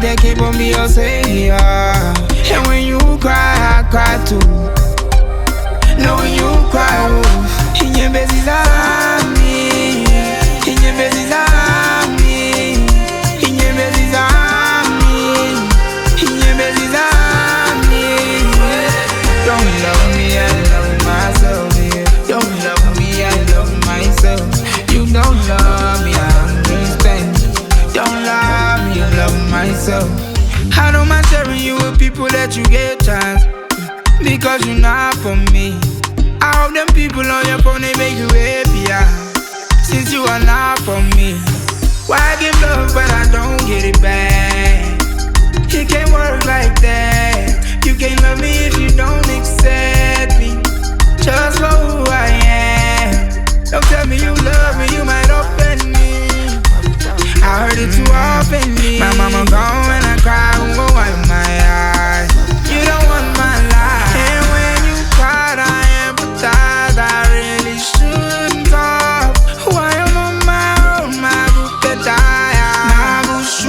they keep on me, I'll say, yeah. And when you cry, I cry too. No, when you cry, oh, in your best is on me. In your best is on me. In your best is on me. In your best is on me. Don't love me, I love myself, yeah. Don't love me, I love myself. You don't love me, I understand. Don't love me, I love myself. I don't mind sharing you with people that you get chance, because you're not for me. I hope them people on your phone, they make you happier, since you are not for me. Why I give love but I don't get it back? It can't work like that. You can't love me if you don't accept me, just for who I am. Don't tell me you love me, you might offend me. I heard it too often. My mama gone when I cry, who gon' wipe my eyes? You don't want my life. And when you cried, I empathize. I really shouldn't talk. Why I'm on my own, my book that I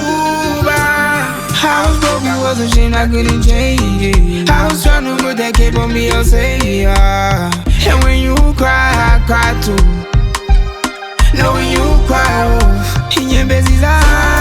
was broken, wasn't shit, I couldn't change it. I was trying to put that cape on me, I'll say, yeah. And when you cry, I cry too. No, when you cry, oh, in your best is